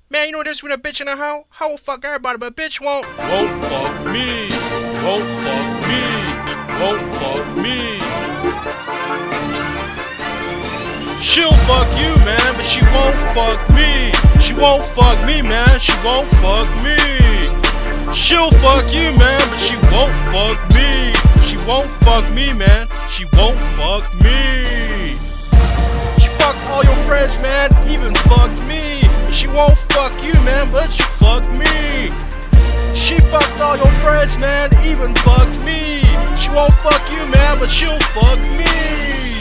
Man, you know this when a bitch in a hoe? Hoe will fuck everybody, but a bitch won't. Won't fuck me. Won't fuck me. Won't fuck me. She'll fuck you, man, but she won't fuck me. She won't fuck me, man. She won't fuck me. She'll fuck you, man, but she won't fuck me. She won't fuck me, man. She won't fuck me. She fucked all your friends, man, even fucked me. She won't fuck you, man, but she fucked me. She fucked all your friends, man, even fucked me. She won't fuck you, man, but she'll fuck me.